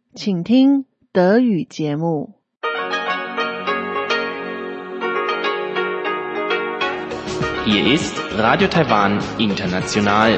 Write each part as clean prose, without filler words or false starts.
请听德语节目。 Hier ist Radio Taiwan International.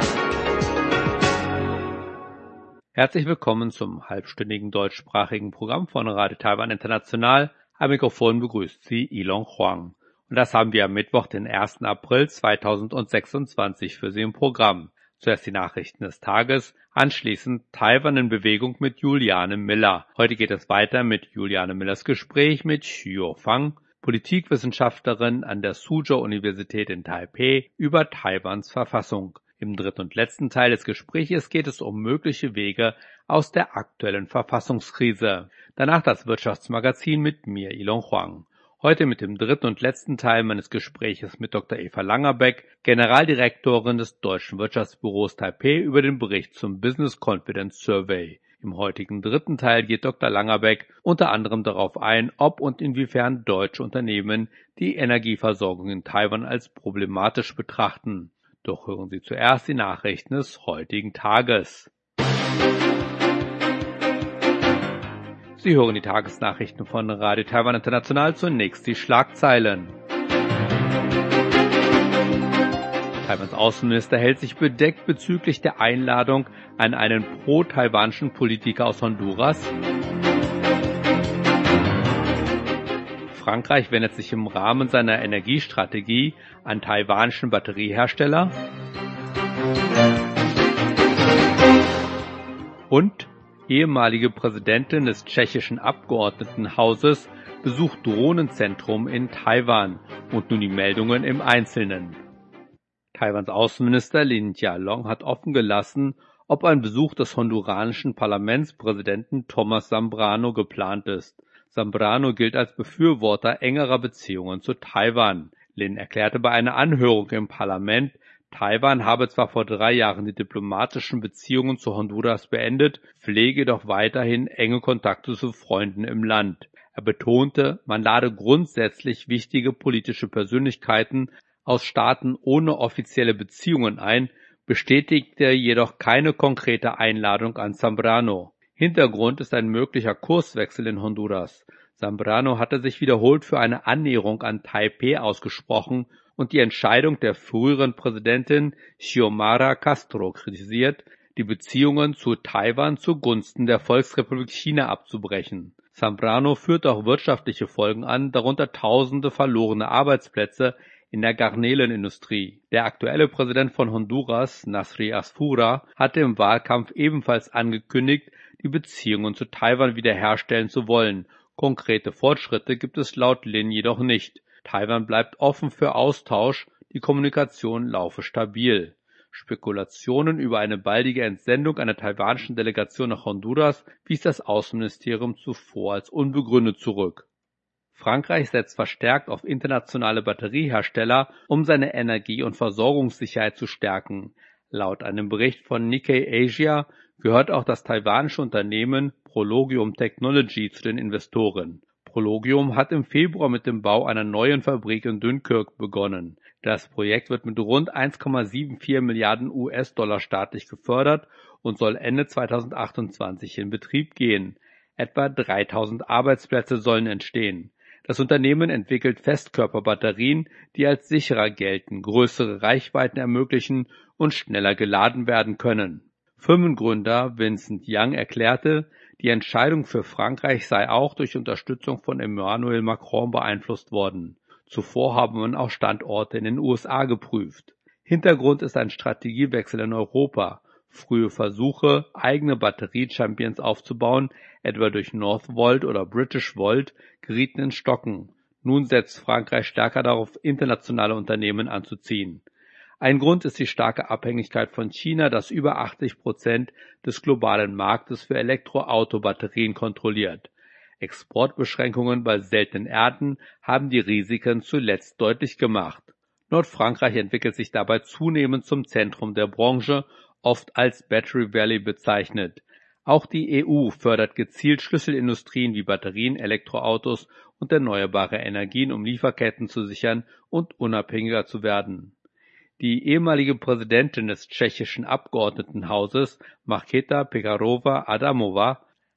Herzlich willkommen zum halbstündigen deutschsprachigen Programm von Radio Taiwan International. Am Mikrofon begrüßt Sie Ilon Huang. Und das haben wir am Mittwoch, den 1. April 2026 für Sie im Programm. Zuerst die Nachrichten des Tages, anschließend Taiwan in Bewegung mit Juliane Miller. Heute geht es weiter mit Juliane Millers Gespräch mit Xu Fang, Politikwissenschaftlerin an der Suzhou-Universität in Taipei, über Taiwans Verfassung. Im dritten und letzten Teil des Gespräches geht es um mögliche Wege aus der aktuellen Verfassungskrise. Danach das Wirtschaftsmagazin mit mir, Ilon Huang. Heute mit dem dritten und letzten Teil meines Gespräches mit Dr. Eva Langerbeck, Generaldirektorin des Deutschen Wirtschaftsbüros Taipei, über den Bericht zum Business Confidence Survey. Im heutigen dritten Teil geht Dr. Langerbeck unter anderem darauf ein, ob und inwiefern deutsche Unternehmen die Energieversorgung in Taiwan als problematisch betrachten. Doch hören Sie zuerst die Nachrichten des heutigen Tages. Sie hören die Tagesnachrichten von Radio Taiwan International, zunächst die Schlagzeilen. Taiwans Außenminister hält sich bedeckt bezüglich der Einladung an einen pro-taiwanischen Politiker aus Honduras. Frankreich wendet sich im Rahmen seiner Energiestrategie an taiwanischen Batteriehersteller. Und ehemalige Präsidentin des tschechischen Abgeordnetenhauses besucht Drohnenzentrum in Taiwan und nun die Meldungen im Einzelnen. Taiwans Außenminister Lin Jialong hat offen gelassen, ob ein Besuch des honduranischen Parlamentspräsidenten Thomas Zambrano geplant ist. Zambrano gilt als Befürworter engerer Beziehungen zu Taiwan. Lin erklärte bei einer Anhörung im Parlament, Taiwan habe zwar vor 3 Jahren die diplomatischen Beziehungen zu Honduras beendet, pflege jedoch weiterhin enge Kontakte zu Freunden im Land. Er betonte, man lade grundsätzlich wichtige politische Persönlichkeiten aus Staaten ohne offizielle Beziehungen ein, bestätigte jedoch keine konkrete Einladung an Zambrano. Hintergrund ist ein möglicher Kurswechsel in Honduras. Zambrano hatte sich wiederholt für eine Annäherung an Taipei ausgesprochen und die Entscheidung der früheren Präsidentin Xiomara Castro kritisiert, die Beziehungen zu Taiwan zugunsten der Volksrepublik China abzubrechen. Zambrano führt auch wirtschaftliche Folgen an, darunter tausende verlorene Arbeitsplätze in der Garnelenindustrie. Der aktuelle Präsident von Honduras, Nasri Asfura, hatte im Wahlkampf ebenfalls angekündigt, die Beziehungen zu Taiwan wiederherstellen zu wollen. Konkrete Fortschritte gibt es laut Lin jedoch nicht. Taiwan bleibt offen für Austausch, die Kommunikation laufe stabil. Spekulationen über eine baldige Entsendung einer taiwanischen Delegation nach Honduras wies das Außenministerium zuvor als unbegründet zurück. Frankreich setzt verstärkt auf internationale Batteriehersteller, um seine Energie- und Versorgungssicherheit zu stärken. Laut einem Bericht von Nikkei Asia gehört auch das taiwanische Unternehmen Prologium Technology zu den Investoren. Prologium hat im Februar mit dem Bau einer neuen Fabrik in Dunkirk begonnen. Das Projekt wird mit rund 1,74 Milliarden US-Dollar staatlich gefördert und soll Ende 2028 in Betrieb gehen. Etwa 3000 Arbeitsplätze sollen entstehen. Das Unternehmen entwickelt Festkörperbatterien, die als sicherer gelten, größere Reichweiten ermöglichen und schneller geladen werden können. Firmengründer Vincent Yang erklärte, die Entscheidung für Frankreich sei auch durch Unterstützung von Emmanuel Macron beeinflusst worden. Zuvor habe man auch Standorte in den USA geprüft. Hintergrund ist ein Strategiewechsel in Europa. Frühe Versuche, eigene Batterie-Champions aufzubauen, etwa durch Northvolt oder Britishvolt, gerieten ins Stocken. Nun setzt Frankreich stärker darauf, internationale Unternehmen anzuziehen. Ein Grund ist die starke Abhängigkeit von China, das über 80% des globalen Marktes für Elektroautobatterien kontrolliert. Exportbeschränkungen bei seltenen Erden haben die Risiken zuletzt deutlich gemacht. Nordfrankreich entwickelt sich dabei zunehmend zum Zentrum der Branche, oft als Battery Valley bezeichnet. Auch die EU fördert gezielt Schlüsselindustrien wie Batterien, Elektroautos und erneuerbare Energien, um Lieferketten zu sichern und unabhängiger zu werden. Die ehemalige Präsidentin des tschechischen Abgeordnetenhauses, Markéta Pekarová-Adamová,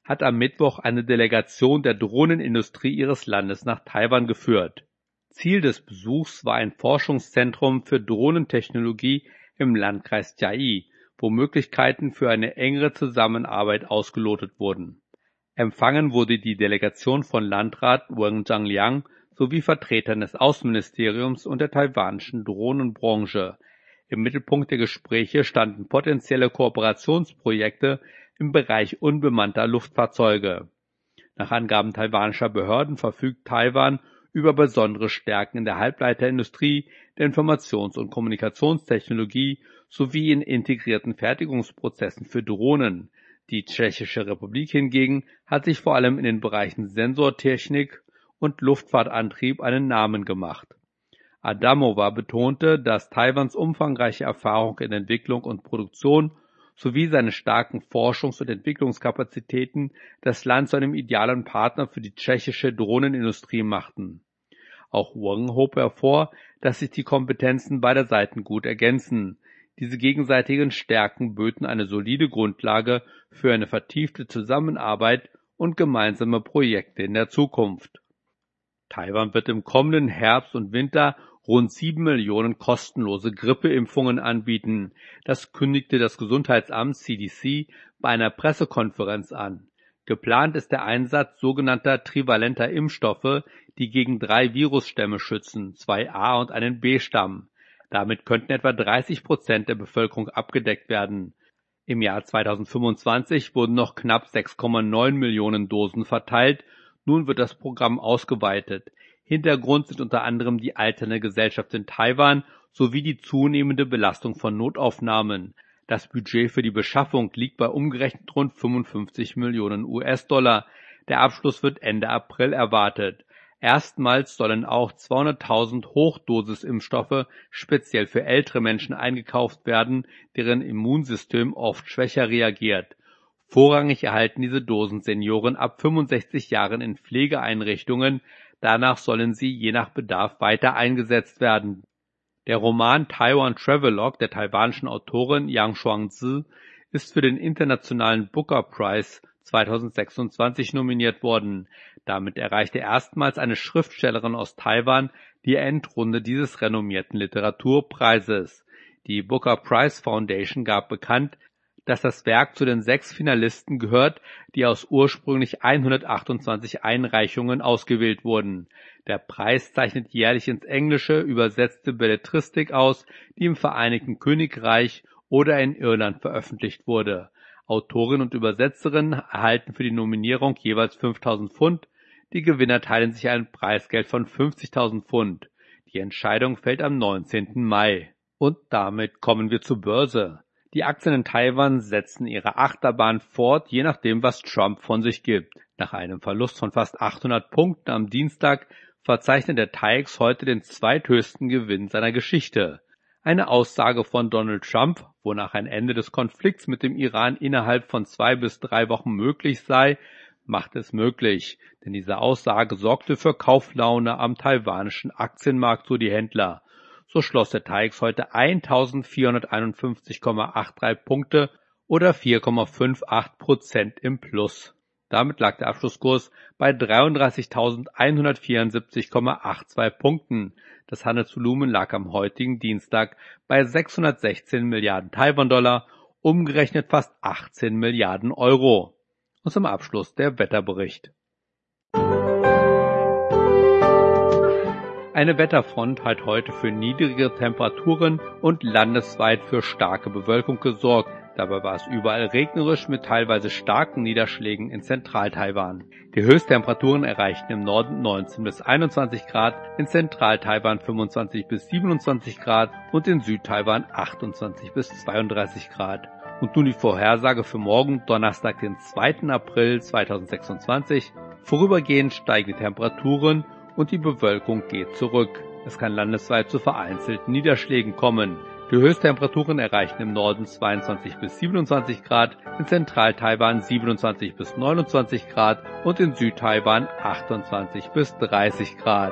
hat am Mittwoch eine Delegation der Drohnenindustrie ihres Landes nach Taiwan geführt. Ziel des Besuchs war ein Forschungszentrum für Drohnentechnologie im Landkreis Chiayi, wo Möglichkeiten für eine engere Zusammenarbeit ausgelotet wurden. Empfangen wurde die Delegation von Landrat Wang Zhangliang sowie Vertretern des Außenministeriums und der taiwanischen Drohnenbranche. Im Mittelpunkt der Gespräche standen potenzielle Kooperationsprojekte im Bereich unbemannter Luftfahrzeuge. Nach Angaben taiwanischer Behörden verfügt Taiwan über besondere Stärken in der Halbleiterindustrie, der Informations- und Kommunikationstechnologie sowie in integrierten Fertigungsprozessen für Drohnen. Die Tschechische Republik hingegen hat sich vor allem in den Bereichen Sensortechnik und Luftfahrtantrieb einen Namen gemacht. Adamova betonte, dass Taiwans umfangreiche Erfahrung in Entwicklung und Produktion sowie seine starken Forschungs- und Entwicklungskapazitäten das Land zu einem idealen Partner für die tschechische Drohnenindustrie machten. Auch Wang hob hervor, dass sich die Kompetenzen beider Seiten gut ergänzen. Diese gegenseitigen Stärken böten eine solide Grundlage für eine vertiefte Zusammenarbeit und gemeinsame Projekte in der Zukunft. Taiwan wird im kommenden Herbst und Winter rund 7 Millionen kostenlose Grippeimpfungen anbieten. Das kündigte das Gesundheitsamt CDC bei einer Pressekonferenz an. Geplant ist der Einsatz sogenannter trivalenter Impfstoffe, die gegen 3 Virusstämme schützen, 2 A- und einen B-Stamm. Damit könnten etwa 30% der Bevölkerung abgedeckt werden. Im Jahr 2025 wurden noch knapp 6,9 Millionen Dosen verteilt. Nun wird das Programm ausgeweitet. Hintergrund sind unter anderem die alternde Gesellschaft in Taiwan sowie die zunehmende Belastung von Notaufnahmen. Das Budget für die Beschaffung liegt bei umgerechnet rund 55 Millionen US-Dollar. Der Abschluss wird Ende April erwartet. Erstmals sollen auch 200.000 Hochdosisimpfstoffe speziell für ältere Menschen eingekauft werden, deren Immunsystem oft schwächer reagiert. Vorrangig erhalten diese Dosen Senioren ab 65 Jahren in Pflegeeinrichtungen. Danach sollen sie je nach Bedarf weiter eingesetzt werden. Der Roman Taiwan Travelogue der taiwanischen Autorin Yang Shuangzi ist für den Internationalen Booker Prize 2026 nominiert worden. Damit erreichte erstmals eine Schriftstellerin aus Taiwan die Endrunde dieses renommierten Literaturpreises. Die Booker Prize Foundation gab bekannt, dass das Werk zu den 6 Finalisten gehört, die aus ursprünglich 128 Einreichungen ausgewählt wurden. Der Preis zeichnet jährlich ins Englische übersetzte Belletristik aus, die im Vereinigten Königreich oder in Irland veröffentlicht wurde. Autorin und Übersetzerin erhalten für die Nominierung jeweils 5.000 Pfund. Die Gewinner teilen sich ein Preisgeld von 50.000 Pfund. Die Entscheidung fällt am 19. Mai. Und damit kommen wir zur Börse. Die Aktien in Taiwan setzen ihre Achterbahn fort, je nachdem, was Trump von sich gibt. Nach einem Verlust von fast 800 Punkten am Dienstag verzeichnet der TAIEX heute den zweithöchsten Gewinn seiner Geschichte. Eine Aussage von Donald Trump, wonach ein Ende des Konflikts mit dem Iran innerhalb von 2 bis 3 Wochen möglich sei, macht es möglich, denn diese Aussage sorgte für Kauflaune am taiwanischen Aktienmarkt, so die Händler. So schloss der TAIEX heute 1.451,83 Punkte oder 4,58% im Plus. Damit lag der Abschlusskurs bei 33.174,82 Punkten. Das Handelsvolumen lag am heutigen Dienstag bei 616 Milliarden Taiwan-Dollar, umgerechnet fast 18 Milliarden Euro. Und zum Abschluss der Wetterbericht. Eine Wetterfront hat heute für niedrige Temperaturen und landesweit für starke Bewölkung gesorgt. Dabei war es überall regnerisch mit teilweise starken Niederschlägen in Zentral-Taiwan. Die Höchsttemperaturen erreichten im Norden 19 bis 21 Grad, in Zentral-Taiwan 25 bis 27 Grad und in Süd-Taiwan 28 bis 32 Grad. Und nun die Vorhersage für morgen, Donnerstag, den 2. April 2026. Vorübergehend steigen die Temperaturen und die Bewölkung geht zurück. Es kann landesweit zu vereinzelten Niederschlägen kommen. Die Höchsttemperaturen erreichen im Norden 22 bis 27 Grad, in Zentral-Taiwan 27 bis 29 Grad und in Süd-Taiwan 28 bis 30 Grad.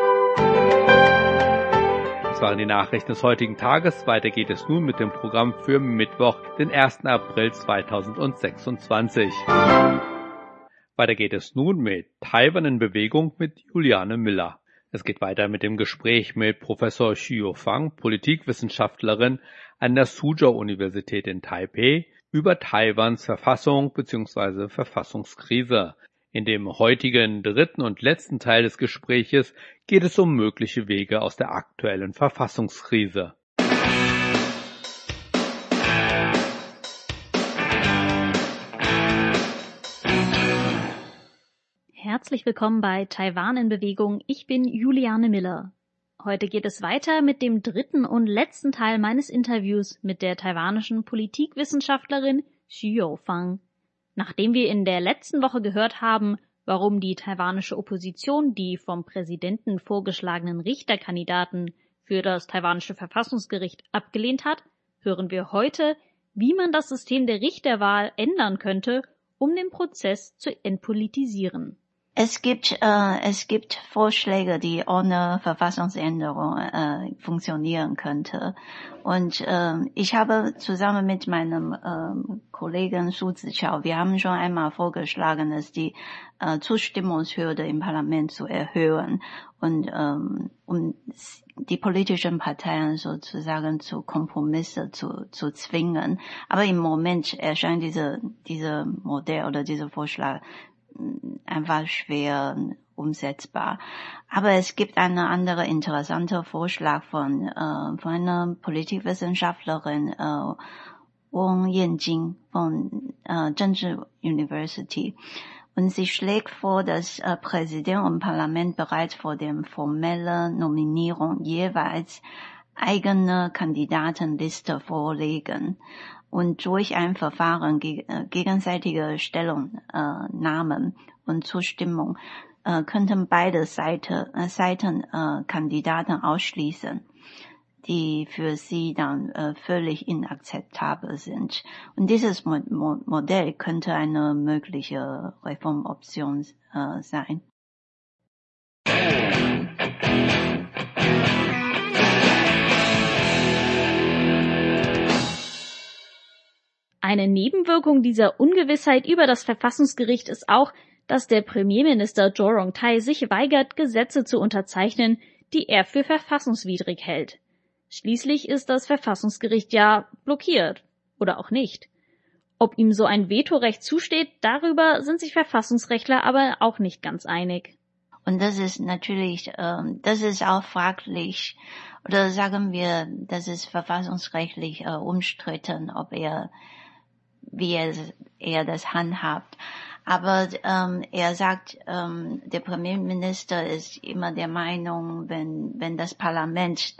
Das waren die Nachrichten des heutigen Tages. Weiter geht es nun mit dem Programm für Mittwoch, den 1. April 2026. Weiter geht es nun mit Taiwan in Bewegung mit Juliane Miller. Es geht weiter mit dem Gespräch mit Professor Xiao Fang, Politikwissenschaftlerin an der Suzhou-Universität in Taipei, über Taiwans Verfassung bzw. Verfassungskrise. In dem heutigen dritten und letzten Teil des Gespräches geht es um mögliche Wege aus der aktuellen Verfassungskrise. Herzlich willkommen bei Taiwan in Bewegung. Ich bin Juliane Miller. Heute geht es weiter mit dem dritten und letzten Teil meines Interviews mit der taiwanischen Politikwissenschaftlerin Xiao Fang. Nachdem wir in der letzten Woche gehört haben, warum die taiwanische Opposition die vom Präsidenten vorgeschlagenen Richterkandidaten für das taiwanische Verfassungsgericht abgelehnt hat, hören wir heute, wie man das System der Richterwahl ändern könnte, um den Prozess zu entpolitisieren. Es gibt Vorschläge, die ohne Verfassungsänderung funktionieren könnte. Und ich habe zusammen mit meinem Kollegen Su Ziqiao, wir haben schon einmal vorgeschlagen, dass die Zustimmungshürde im Parlament zu erhöhen und um die politischen Parteien sozusagen zu Kompromisse zu zwingen. Aber im Moment erscheint diese Modell oder dieser Vorschlag einfach schwer umsetzbar. Aber es gibt einen anderen interessanten Vorschlag von einer Politikwissenschaftlerin Wang Yanjing von Zhengzhi University. Und sie schlägt vor, dass Präsident und Parlament bereits vor der formellen Nominierung jeweils eigene Kandidatenliste vorlegen und durch ein Verfahren gegenseitige Stellungnahmen und Zustimmung könnten beide Seiten Kandidaten ausschließen, die für sie dann völlig inakzeptabel sind. Und dieses Modell könnte eine mögliche Reformoption sein. Eine Nebenwirkung dieser Ungewissheit über das Verfassungsgericht ist auch, dass der Premierminister Zhou Rongtai sich weigert, Gesetze zu unterzeichnen, die er für verfassungswidrig hält. Schließlich ist das Verfassungsgericht ja blockiert. Oder auch nicht. Ob ihm so ein Vetorecht zusteht, darüber sind sich Verfassungsrechtler aber auch nicht ganz einig. Und das ist natürlich, das ist auch fraglich, oder sagen wir, das ist verfassungsrechtlich umstritten, wie er das handhabt. Aber er sagt, der Premierminister ist immer der Meinung, wenn das Parlament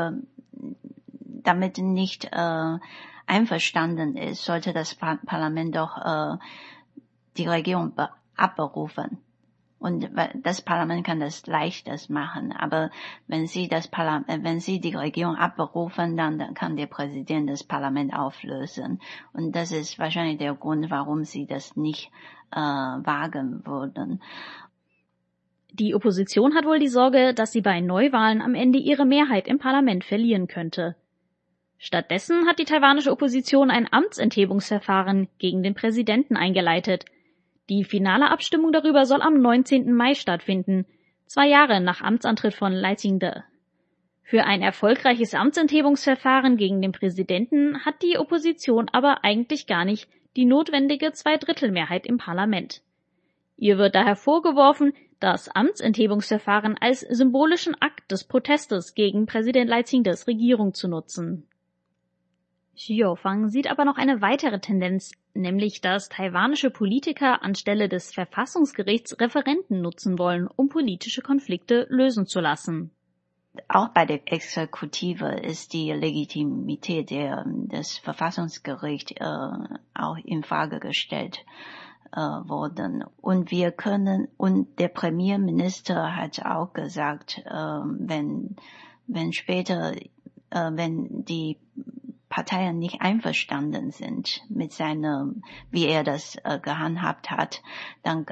damit nicht einverstanden ist, sollte das Parlament doch die Regierung abberufen. Und das Parlament kann das leichter machen. Aber wenn Sie die Regierung abberufen, dann kann der Präsident das Parlament auflösen. Und das ist wahrscheinlich der Grund, warum Sie das nicht wagen würden. Die Opposition hat wohl die Sorge, dass sie bei Neuwahlen am Ende ihre Mehrheit im Parlament verlieren könnte. Stattdessen hat die taiwanische Opposition ein Amtsenthebungsverfahren gegen den Präsidenten eingeleitet. Die finale Abstimmung darüber soll am 19. Mai stattfinden, 2 Jahre nach Amtsantritt von Lai Ching-te. Für ein erfolgreiches Amtsenthebungsverfahren gegen den Präsidenten hat die Opposition aber eigentlich gar nicht die notwendige 2/3 im Parlament. Ihr wird daher vorgeworfen, das Amtsenthebungsverfahren als symbolischen Akt des Protestes gegen Präsident Lai Ching-tes Regierung zu nutzen. Xiao Fang sieht aber noch eine weitere Tendenz, nämlich dass taiwanische Politiker anstelle des Verfassungsgerichts Referenden nutzen wollen, um politische Konflikte lösen zu lassen. Auch bei der Exekutive ist die Legitimität des Verfassungsgerichts auch in Frage gestellt worden. Und der Premierminister hat auch gesagt, wenn die Parteien nicht einverstanden sind mit wie er das gehandhabt hat, dann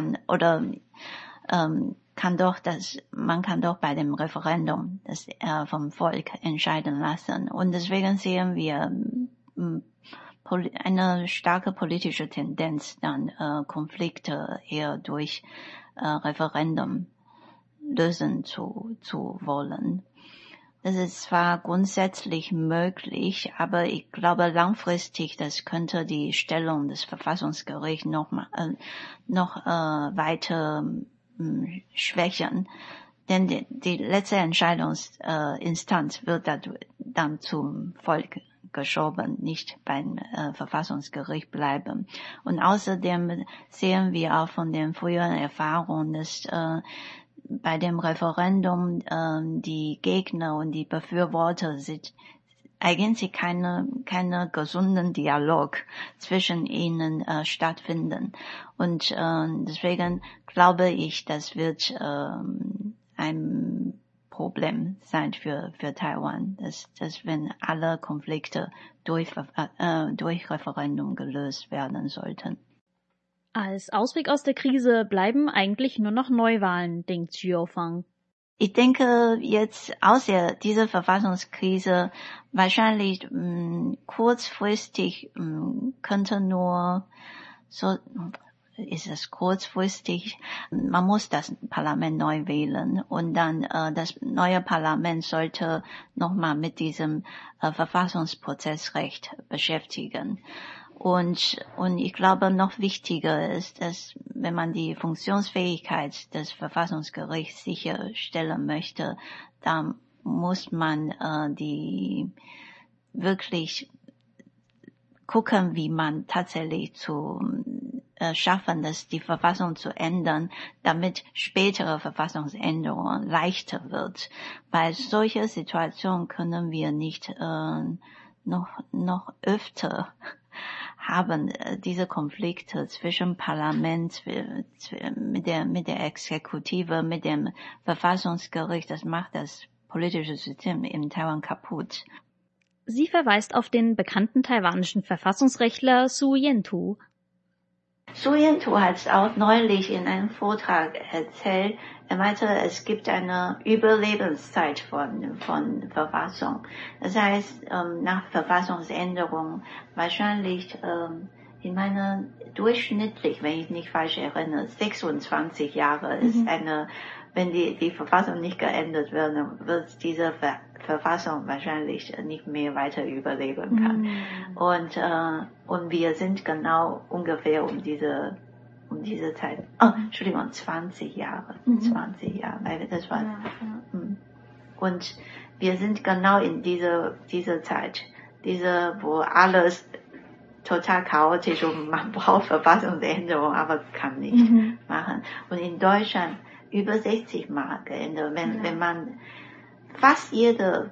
man kann doch bei dem Referendum das vom Volk entscheiden lassen. Und deswegen sehen wir eine starke politische Tendenz, dann Konflikte eher durch Referendum lösen zu wollen. Das ist zwar grundsätzlich möglich, aber ich glaube langfristig, das könnte die Stellung des Verfassungsgerichts noch weiter schwächen. Denn die letzte Entscheidungsinstanz wird dann zum Volk geschoben, nicht beim Verfassungsgericht bleiben. Und außerdem sehen wir auch von den früheren Erfahrungen, dass bei dem Referendum die Gegner und die Befürworter sind eigentlich keine gesunden Dialog zwischen ihnen stattfinden. Und deswegen glaube ich, das wird ein Problem sein für Taiwan, dass wenn alle Konflikte durch Referendum gelöst werden sollten. Als Ausweg aus der Krise bleiben eigentlich nur noch Neuwahlen, denkt Xu Youfang. Ich denke jetzt außer dieser Verfassungskrise wahrscheinlich kurzfristig könnte nur so, ist es kurzfristig, man muss das Parlament neu wählen und dann das neue Parlament sollte nochmal mit diesem Verfassungsprozessrecht beschäftigen. Und ich glaube, noch wichtiger ist, dass wenn man die Funktionsfähigkeit des Verfassungsgerichts sicherstellen möchte, dann muss man die wirklich gucken, wie man tatsächlich schaffen, dass die Verfassung zu ändern, damit spätere Verfassungsänderungen leichter wird. Bei solcher Situation können wir nicht noch öfter haben diese Konflikte zwischen Parlament, mit der Exekutive, mit dem Verfassungsgericht. Das macht das politische System in Taiwan kaputt. Sie verweist auf den bekannten taiwanischen Verfassungsrechtler Su Yentu. Su Yentu hat auch neulich in einem Vortrag erzählt, er meinte, es gibt eine Überlebenszeit von Verfassung. Das heißt, nach Verfassungsänderung wahrscheinlich, ich meine, durchschnittlich, wenn ich nicht falsch erinnere, 26 Jahre ist wenn die Verfassung nicht geändert wird, dann wird diese Verfassung wahrscheinlich nicht mehr weiter überleben kann. Und wir sind genau ungefähr um diese Zeit, 20 Jahre, 20 Jahre, weil das war, und wir sind genau in dieser Zeit, wo alles total chaotisch und man braucht Verfassungsänderung, aber kann nicht machen. Und in Deutschland über 60 Mal geändert, wenn man fast jede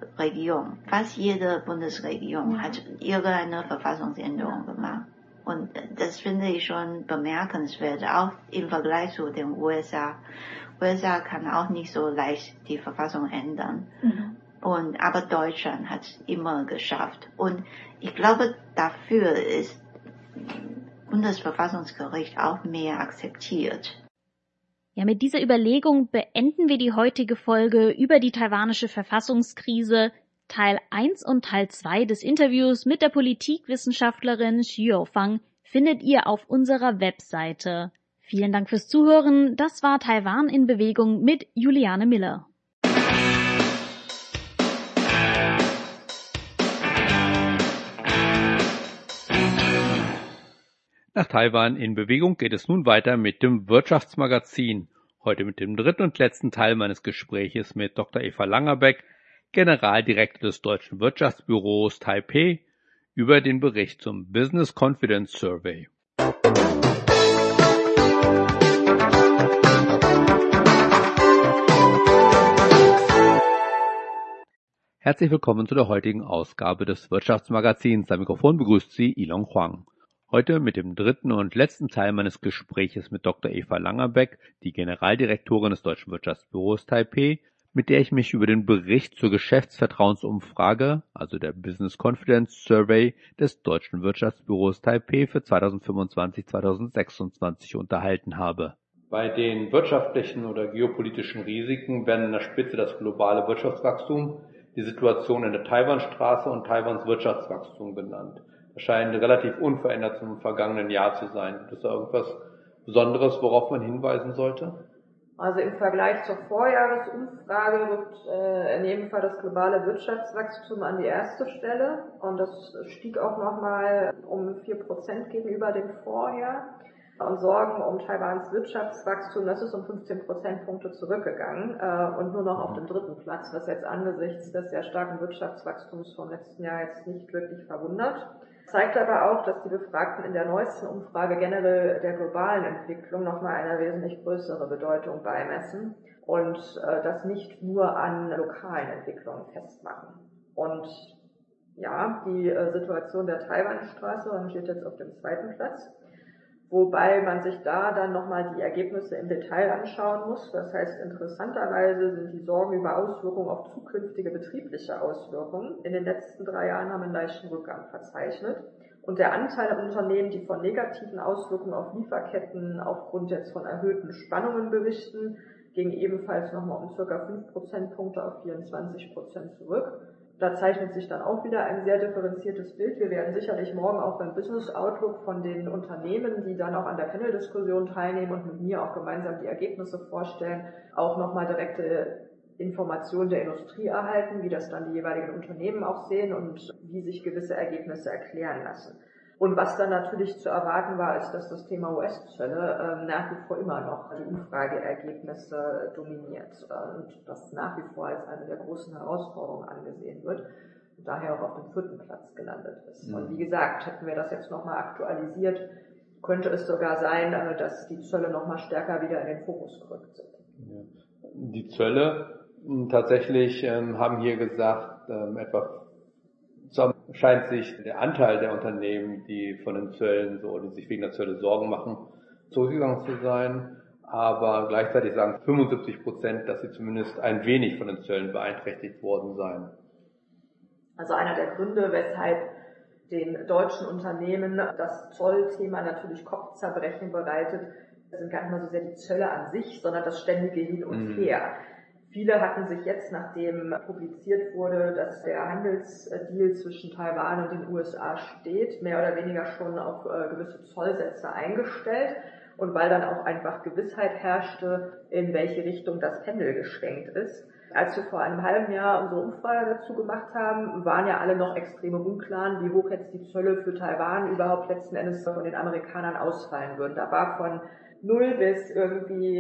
Bundesregierung hat irgendeine Verfassungsänderung gemacht. Und das finde ich schon bemerkenswert, auch im Vergleich zu den USA. USA kann auch nicht so leicht die Verfassung ändern. Aber Deutschland hat es immer geschafft. Und ich glaube, dafür ist Bundesverfassungsgericht auch mehr akzeptiert. Ja, mit dieser Überlegung beenden wir die heutige Folge über die taiwanische Verfassungskrise. Teil 1 und Teil 2 des Interviews mit der Politikwissenschaftlerin Xu Youfang findet ihr auf unserer Webseite. Vielen Dank fürs Zuhören. Das war Taiwan in Bewegung mit Juliane Miller. Nach Taiwan in Bewegung geht es nun weiter mit dem Wirtschaftsmagazin. Heute mit dem dritten und letzten Teil meines Gespräches mit Dr. Eva Langerbeck, Generaldirektor des Deutschen Wirtschaftsbüros Taipei, über den Bericht zum Business Confidence Survey. Herzlich willkommen zu der heutigen Ausgabe des Wirtschaftsmagazins. Am Mikrofon begrüßt Sie Ilon Huang. Heute mit dem dritten und letzten Teil meines Gespräches mit Dr. Eva Langerbeck, die Generaldirektorin des Deutschen Wirtschaftsbüros Taipei, mit der ich mich über den Bericht zur Geschäftsvertrauensumfrage, also der Business Confidence Survey des Deutschen Wirtschaftsbüros Taipei für 2025-2026 unterhalten habe. Bei den wirtschaftlichen oder geopolitischen Risiken werden in der Spitze das globale Wirtschaftswachstum, die Situation in der Taiwanstraße und Taiwans Wirtschaftswachstum genannt. scheinen relativ unverändert zum vergangenen Jahr zu sein. Gibt es da irgendwas Besonderes, worauf man hinweisen sollte? Also im Vergleich zur Vorjahresumfrage rückt in jedem Fall das globale Wirtschaftswachstum an die erste Stelle und das stieg auch nochmal um 4% gegenüber dem Vorjahr. Und Sorgen um Taiwans Wirtschaftswachstum, das ist um 15 Prozentpunkte zurückgegangen und nur noch auf dem 3. Platz, was jetzt angesichts des sehr starken Wirtschaftswachstums vom letzten Jahr jetzt nicht wirklich verwundert. Zeigt aber auch, dass die Befragten in der neuesten Umfrage generell der globalen Entwicklung nochmal eine wesentlich größere Bedeutung beimessen und das nicht nur an lokalen Entwicklungen festmachen. Und ja, die Situation der Taiwanstraße rangiert jetzt auf dem 2. Platz. Wobei man sich da dann nochmal die Ergebnisse im Detail anschauen muss. Das heißt, interessanterweise sind die Sorgen über Auswirkungen auf zukünftige betriebliche Auswirkungen in den letzten 3 Jahren haben einen leichten Rückgang verzeichnet. Und der Anteil an Unternehmen, die von negativen Auswirkungen auf Lieferketten aufgrund jetzt von erhöhten Spannungen berichten, ging ebenfalls nochmal um ca. 5 Prozentpunkte auf 24% zurück. Da zeichnet sich dann auch wieder ein sehr differenziertes Bild. Wir werden sicherlich morgen auch beim Business Outlook von den Unternehmen, die dann auch an der Panel-Diskussion teilnehmen und mit mir auch gemeinsam die Ergebnisse vorstellen, auch nochmal direkte Informationen der Industrie erhalten, wie das dann die jeweiligen Unternehmen auch sehen und wie sich gewisse Ergebnisse erklären lassen. Und was dann natürlich zu erwarten war, ist, dass das Thema US-Zölle nach wie vor immer noch die Umfrageergebnisse dominiert und das nach wie vor als eine der großen Herausforderungen angesehen wird und daher auch auf dem 4. Platz gelandet ist. Und wie gesagt, hätten wir das jetzt nochmal aktualisiert, könnte es sogar sein, dass die Zölle nochmal stärker wieder in den Fokus gerückt sind. Die Zölle tatsächlich haben hier gesagt, etwa scheint sich der Anteil der Unternehmen, die von den Zöllen die sich wegen der Zölle Sorgen machen, zurückgegangen zu sein. Aber gleichzeitig sagen 75%, dass sie zumindest ein wenig von den Zöllen beeinträchtigt worden seien. Also einer der Gründe, weshalb den deutschen Unternehmen das Zollthema natürlich Kopfzerbrechen bereitet, sind gar nicht mal so sehr die Zölle an sich, sondern das ständige Hin und Her. Viele hatten sich jetzt, nachdem publiziert wurde, dass der Handelsdeal zwischen Taiwan und den USA steht, mehr oder weniger schon auf gewisse Zollsätze eingestellt. Und weil dann auch einfach Gewissheit herrschte, in welche Richtung das Pendel geschwenkt ist. Als wir vor einem halben Jahr unsere Umfrage dazu gemacht haben, waren ja alle noch extrem im Unklaren, wie hoch jetzt die Zölle für Taiwan überhaupt letzten Endes von den Amerikanern ausfallen würden. Da war von 0 bis irgendwie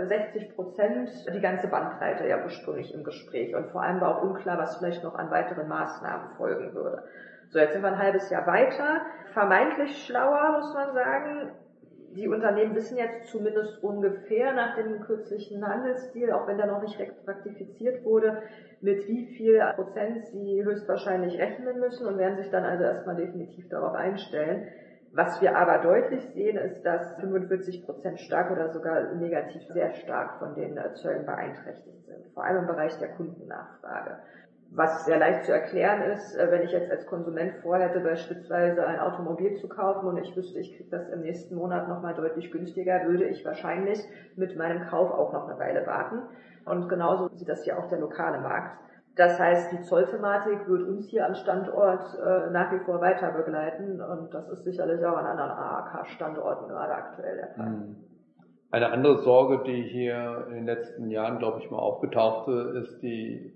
60% die ganze Bandbreite ja ursprünglich im Gespräch. Und vor allem war auch unklar, was vielleicht noch an weiteren Maßnahmen folgen würde. So, jetzt sind wir ein halbes Jahr weiter. Vermeintlich schlauer, muss man sagen. Die Unternehmen wissen jetzt zumindest ungefähr nach dem kürzlichen Handelsdeal, auch wenn der noch nicht praktiziert wurde, mit wie viel Prozent sie höchstwahrscheinlich rechnen müssen und werden sich dann also erstmal definitiv darauf einstellen. Was wir aber deutlich sehen, ist, dass 45% stark oder sogar negativ sehr stark von den Zöllen beeinträchtigt sind, vor allem im Bereich der Kundennachfrage. Was sehr leicht zu erklären ist, wenn ich jetzt als Konsument vorhätte, beispielsweise ein Automobil zu kaufen und ich wüsste, ich kriege das im nächsten Monat nochmal deutlich günstiger, würde ich wahrscheinlich mit meinem Kauf auch noch eine Weile warten. Und genauso sieht das hier auch der lokale Markt. Das heißt, die Zollthematik wird uns hier am Standort nach wie vor weiter begleiten und das ist sicherlich auch an anderen AHK-Standorten gerade aktuell der Fall. Eine andere Sorge, die hier in den letzten Jahren, glaube ich, mal aufgetaucht ist,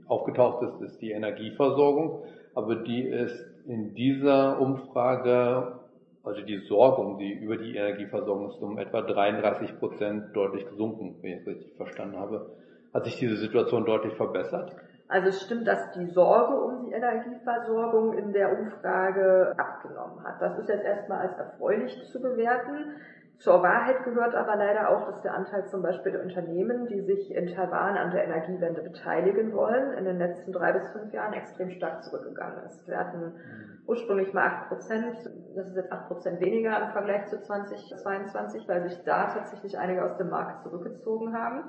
ist die Energieversorgung. Aber die ist in dieser Umfrage, also die Sorge über die Energieversorgung ist um etwa 33% deutlich gesunken, wenn ich es richtig verstanden habe. Hat sich diese Situation deutlich verbessert? Also es stimmt, dass die Sorge um die Energieversorgung in der Umfrage abgenommen hat. Das ist jetzt erstmal als erfreulich zu bewerten. Zur Wahrheit gehört aber leider auch, dass der Anteil zum Beispiel der Unternehmen, die sich in Taiwan an der Energiewende beteiligen wollen, in den letzten 3 bis 5 Jahren extrem stark zurückgegangen ist. Wir hatten ursprünglich mal 8%, das ist jetzt 8% weniger im Vergleich zu 2022, weil sich da tatsächlich einige aus dem Markt zurückgezogen haben.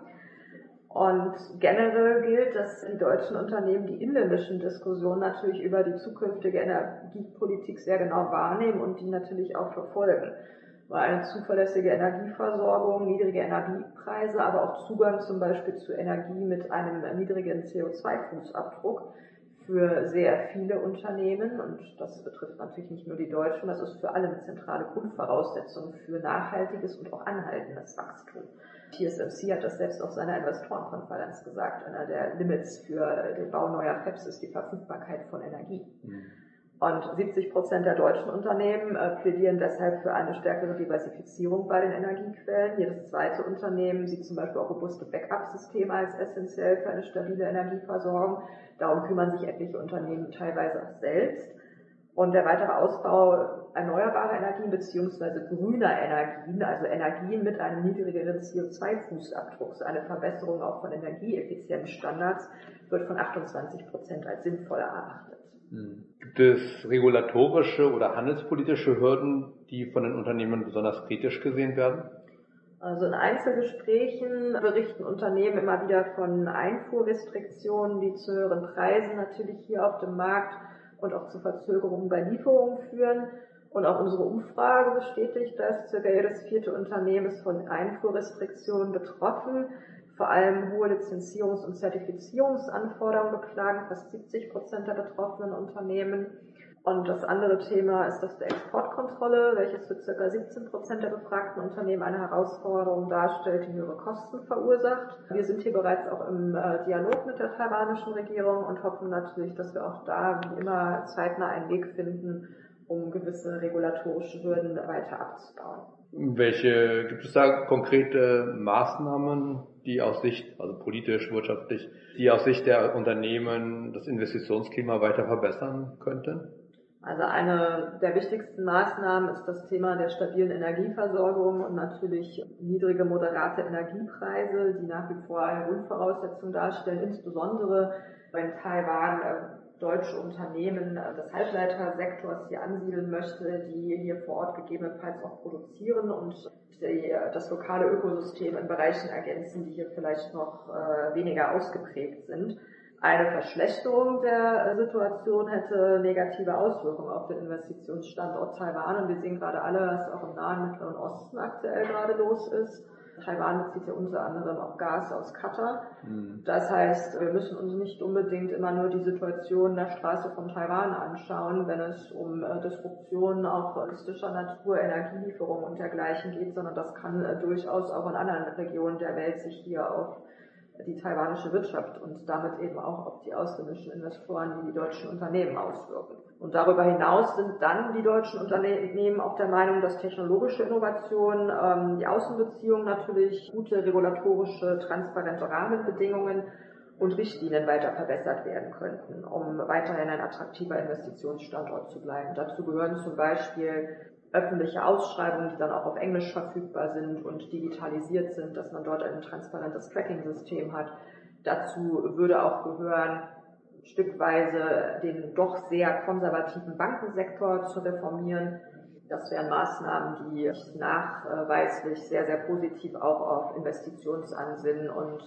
Und generell gilt, dass die deutschen Unternehmen die inländischen Diskussionen natürlich über die zukünftige Energiepolitik sehr genau wahrnehmen und die natürlich auch verfolgen. Weil eine zuverlässige Energieversorgung, niedrige Energiepreise, aber auch Zugang zum Beispiel zu Energie mit einem niedrigen CO2-Fußabdruck für sehr viele Unternehmen, und das betrifft natürlich nicht nur die Deutschen, das ist für alle eine zentrale Grundvoraussetzung für nachhaltiges und auch anhaltendes Wachstum. TSMC hat das selbst auf seiner Investorenkonferenz gesagt. Einer der Limits für den Bau neuer Fabs ist die Verfügbarkeit von Energie. Und 70% der deutschen Unternehmen plädieren deshalb für eine stärkere Diversifizierung bei den Energiequellen. Jedes zweite Unternehmen sieht zum Beispiel auch robuste Backup-Systeme als essentiell für eine stabile Energieversorgung. Darum kümmern sich etliche Unternehmen teilweise auch selbst. Und der weitere Ausbau erneuerbarer Energien bzw. grüner Energien, also Energien mit einem niedrigeren CO2-Fußabdruck, eine Verbesserung auch von Energieeffizienzstandards, wird von 28% als sinnvoll erachtet. Gibt es regulatorische oder handelspolitische Hürden, die von den Unternehmen besonders kritisch gesehen werden? Also in Einzelgesprächen berichten Unternehmen immer wieder von Einfuhrrestriktionen, die zu höheren Preisen natürlich hier auf dem Markt und auch zu Verzögerungen bei Lieferungen führen. Und auch unsere Umfrage bestätigt, dass ca. jedes vierte Unternehmen ist von Einfuhrrestriktionen betroffen. Vor allem hohe Lizenzierungs- und Zertifizierungsanforderungen beklagen fast 70% der betroffenen Unternehmen. Und das andere Thema ist das der Exportkontrolle, welches für ca. 17% der befragten Unternehmen eine Herausforderung darstellt, die höhere Kosten verursacht. Wir sind hier bereits auch im Dialog mit der taiwanischen Regierung und hoffen natürlich, dass wir auch da wie immer zeitnah einen Weg finden, um gewisse regulatorische Hürden weiter abzubauen. Gibt es da konkrete Maßnahmen, die aus Sicht, also politisch, wirtschaftlich, die aus Sicht der Unternehmen das Investitionsklima weiter verbessern könnten? Also eine der wichtigsten Maßnahmen ist das Thema der stabilen Energieversorgung und natürlich niedrige, moderate Energiepreise, die nach wie vor eine Grundvoraussetzung darstellen, insbesondere wenn Taiwan deutsche Unternehmen des Halbleitersektors hier ansiedeln möchte, die hier vor Ort gegebenenfalls auch produzieren und das lokale Ökosystem in Bereichen ergänzen, die hier vielleicht noch weniger ausgeprägt sind. Eine Verschlechterung der Situation hätte negative Auswirkungen auf den Investitionsstandort Taiwan, und wir sehen gerade alle, was auch im Nahen und Mittleren Osten aktuell gerade los ist. Taiwan bezieht ja unter anderem auch Gas aus Katar. Das heißt, wir müssen uns nicht unbedingt immer nur die Situation der Straße von Taiwan anschauen, wenn es um Disruptionen auch logistischer Natur, Energielieferungen und dergleichen geht, sondern das kann durchaus auch in anderen Regionen der Welt sich hier auf die taiwanische Wirtschaft und damit eben auch auf die ausländischen Investoren wie die deutschen Unternehmen auswirken. Und darüber hinaus sind dann die deutschen Unternehmen auch der Meinung, dass technologische Innovationen, die Außenbeziehungen natürlich, gute regulatorische, transparente Rahmenbedingungen und Richtlinien weiter verbessert werden könnten, um weiterhin ein attraktiver Investitionsstandort zu bleiben. Dazu gehören zum Beispiel öffentliche Ausschreibungen, die dann auch auf Englisch verfügbar sind und digitalisiert sind, dass man dort ein transparentes Tracking-System hat. Dazu würde auch gehören, stückweise den doch sehr konservativen Bankensektor zu reformieren. Das wären Maßnahmen, die nachweislich sehr, sehr positiv auch auf Investitionsansinnen und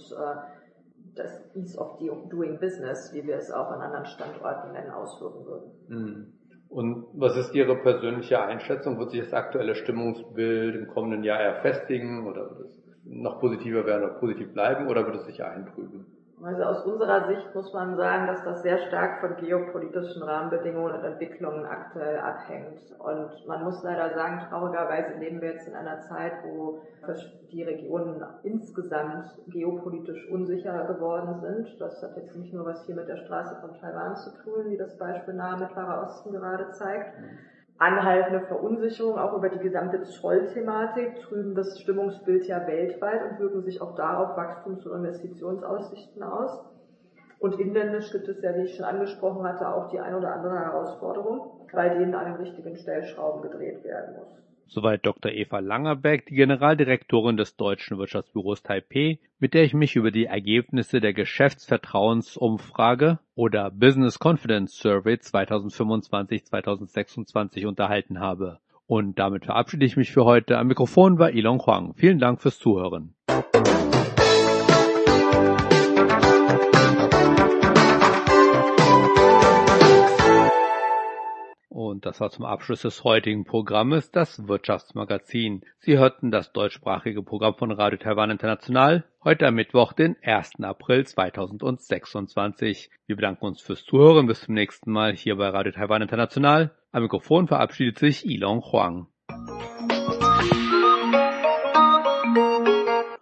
das Ease of Doing Business, wie wir es auch an anderen Standorten nennen, auswirken würden. Und was ist Ihre persönliche Einschätzung? Wird sich das aktuelle Stimmungsbild im kommenden Jahr eher festigen oder wird es noch positiver werden oder positiv bleiben oder wird es sich eintrüben? Also aus unserer Sicht muss man sagen, dass das sehr stark von geopolitischen Rahmenbedingungen und Entwicklungen aktuell abhängt. Und man muss leider sagen, traurigerweise leben wir jetzt in einer Zeit, wo die Regionen insgesamt geopolitisch unsicher geworden sind. Das hat jetzt nicht nur was hier mit der Straße von Taiwan zu tun, wie das Beispiel Nahe Mittlerer Osten gerade zeigt. Anhaltende Verunsicherung auch über die gesamte Zollthematik trüben das Stimmungsbild ja weltweit und wirken sich auch darauf Wachstums- und Investitionsaussichten aus. Und inländisch gibt es ja, wie ich schon angesprochen hatte, auch die ein oder andere Herausforderung, bei denen an den richtigen Stellschrauben gedreht werden muss. Soweit Dr. Eva Langerberg, die Generaldirektorin des Deutschen Wirtschaftsbüros Taipei, mit der ich mich über die Ergebnisse der Geschäftsvertrauensumfrage oder Business Confidence Survey 2025-2026 unterhalten habe. Und damit verabschiede ich mich für heute. Am Mikrofon war Ilon Huang. Vielen Dank fürs Zuhören. Und das war zum Abschluss des heutigen Programmes das Wirtschaftsmagazin. Sie hörten das deutschsprachige Programm von Radio Taiwan International, heute am Mittwoch, den 1. April 2026. Wir bedanken uns fürs Zuhören. Bis zum nächsten Mal hier bei Radio Taiwan International. Am Mikrofon verabschiedet sich Ilon Huang.